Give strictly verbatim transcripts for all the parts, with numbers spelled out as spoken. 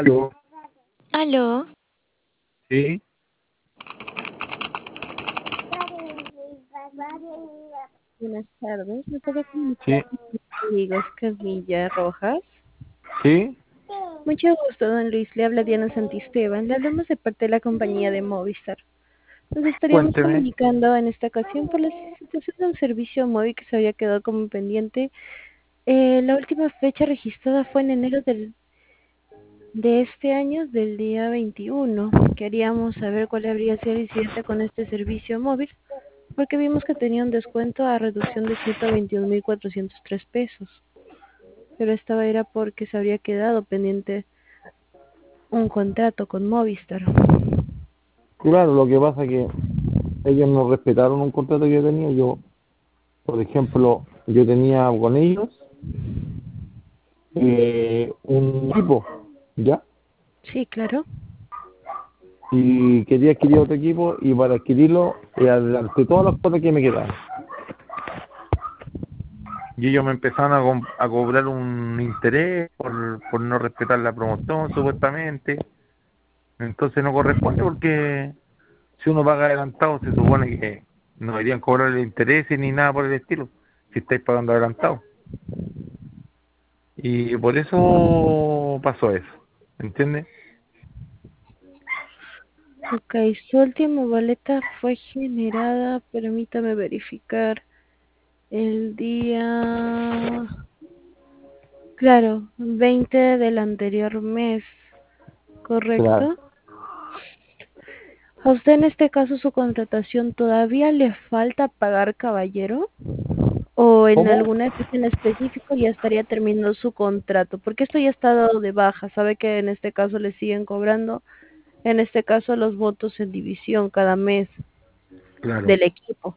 Aló, Aló, sí, buenas tardes. Me puedo comunicar sí, con Diego Escamilla Rojas. sí, Mucho gusto, don Luis. Le habla Diana Santisteban. Le hablamos de parte de la compañía de Movistar. Nos estaríamos cuénteme. comunicando en esta ocasión por la situación de un servicio móvil que se había quedado como pendiente. Eh, la última fecha registrada fue en enero del, de este año, del día veintiuno. Queríamos saber cuál habría sido el incidente con este servicio móvil, porque vimos que tenía un descuento a reducción de ciento veintiún mil cuatrocientos tres pesos. Pero esta era porque se habría quedado pendiente un contrato con Movistar. Claro, lo que pasa es que ellos no respetaron un contrato que yo tenía. Yo, por ejemplo, yo tenía con ellos eh, un equipo, ¿ya? Sí, claro. Y quería adquirir otro equipo y para adquirirlo eh, adelanté todas las cosas que me quedaban. Y ellos me empezaron a, com- a cobrar un interés por, por no respetar la promoción, supuestamente. Entonces no corresponde porque si uno paga adelantado, se supone que no deberían cobrar intereses ni nada por el estilo, si estáis pagando adelantado. Y por eso pasó eso, ¿entiendes? Ok, su última boleta fue generada, permítame verificar, el día, claro, veinte del anterior mes, Claro. ¿correcto? ¿A usted en este caso su contratación todavía le falta pagar, caballero? ¿O en ¿Cómo? alguna fecha en específico ya estaría terminando su contrato? Porque esto ya está dado de baja. Sabe que en este caso le siguen cobrando, en este caso los votos en división cada mes Claro, del equipo.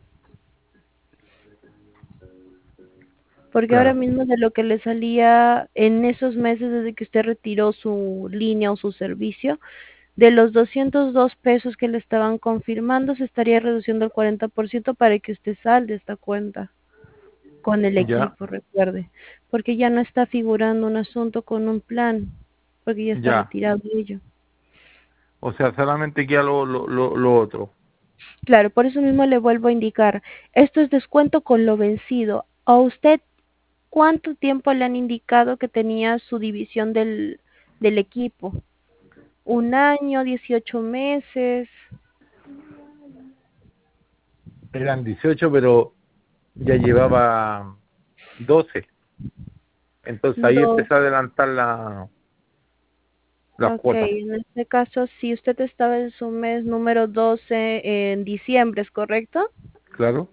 Porque ahora claro. mismo de lo que le salía en esos meses desde que usted retiró su línea o su servicio, de los doscientos dos pesos que le estaban confirmando, se estaría reduciendo el cuarenta por ciento para que usted salde esta cuenta con el Ya, equipo, recuerde, porque ya no está figurando un asunto con un plan, porque ya está ya. retirado de ello. O sea, solamente queda lo, lo, lo, lo otro. Claro, por eso mismo le vuelvo a indicar, esto es descuento con lo vencido. ¿A usted cuánto tiempo le han indicado que tenía su división del, del equipo? ¿Un año, dieciocho meses? Eran dieciocho, pero ya llevaba doce. Entonces ahí Dos. empecé a adelantar la, las Ok, cuotas. en este caso, si usted estaba en su mes número doce en diciembre, ¿es correcto? Claro,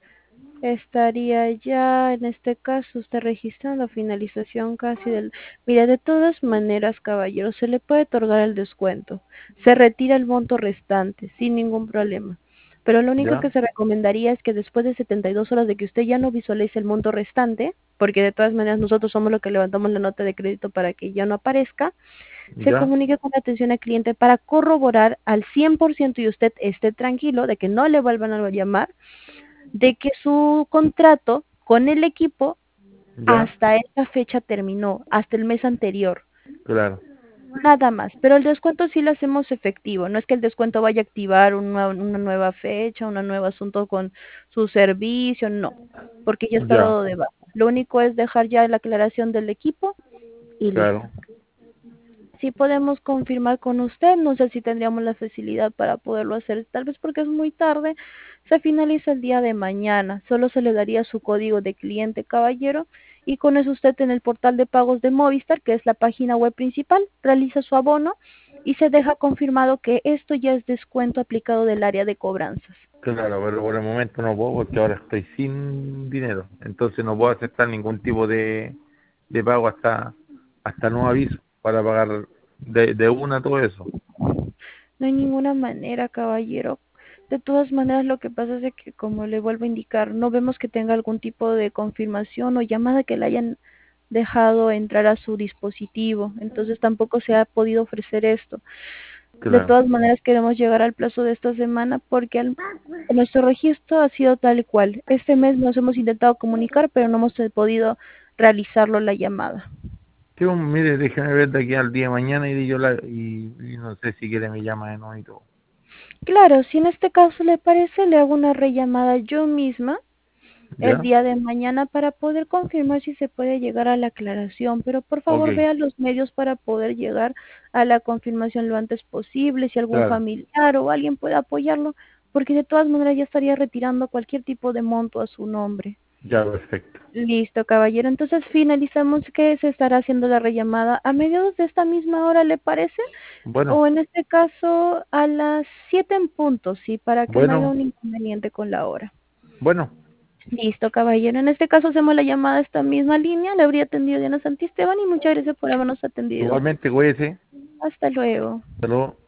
Estaría ya, en este caso, usted registrando finalización casi del... Mira, de todas maneras, caballero, se le puede otorgar el descuento. Se retira el monto restante, sin ningún problema. Pero lo único ya, que se recomendaría es que después de setenta y dos horas de que usted ya no visualice el monto restante, porque de todas maneras nosotros somos los que levantamos la nota de crédito para que ya no aparezca, se ya, comunique con la atención al cliente para corroborar al cien por ciento y usted esté tranquilo de que no le vuelvan a llamar de que su contrato con el equipo ya, hasta esa fecha terminó, hasta el mes anterior, claro, nada más. Pero el descuento sí lo hacemos efectivo, no es que el descuento vaya a activar una, una nueva fecha, un nuevo asunto con su servicio, no, porque ya está ya, dado de baja. Lo único es dejar ya la aclaración del equipo y listo. claro. Sí podemos confirmar con usted, no sé si tendríamos la facilidad para poderlo hacer, tal vez porque es muy tarde, se finaliza el día de mañana, solo se le daría su código de cliente, caballero, y con eso usted en el portal de pagos de Movistar, que es la página web principal, realiza su abono y se deja confirmado que esto ya es descuento aplicado del área de cobranzas. Claro, pero por el momento no puedo porque ahora estoy sin dinero. Entonces no puedo aceptar ningún tipo de, de pago hasta hasta nuevo aviso para pagar de, de una todo eso. No hay ninguna manera, caballero. De todas maneras, lo que pasa es que, como le vuelvo a indicar, no vemos que tenga algún tipo de confirmación o llamada que le hayan dejado entrar a su dispositivo. Entonces tampoco se ha podido ofrecer esto. De Claro, todas maneras, queremos llegar al plazo de esta semana porque al- nuestro registro ha sido tal y cual. Este mes nos hemos intentado comunicar, pero no hemos podido realizarlo la llamada. Sí, un- mire, déjeme ver de aquí al día de mañana y yo la, y, y no sé si quiere me llama de nuevo y todo. Claro, si en este caso le parece, le hago una rellamada yo misma el ¿Ya? día de mañana para poder confirmar si se puede llegar a la aclaración, pero por Ok, favor vea los medios para poder llegar a la confirmación lo antes posible, si algún claro. familiar o alguien puede apoyarlo, porque de todas maneras ya estaría retirando cualquier tipo de monto a su nombre. Ya, perfecto. Listo, caballero. Entonces finalizamos que se estará haciendo la rellamada a mediados de esta misma hora, ¿le parece? Bueno, O en este caso a las siete en punto, sí, para que no haya bueno, un inconveniente con la hora. bueno. Listo, caballero. En este caso hacemos la llamada a esta misma línea. Le habría atendido Diana Santisteban y muchas gracias por habernos atendido. Igualmente, cuídese. Hasta luego. Hasta luego.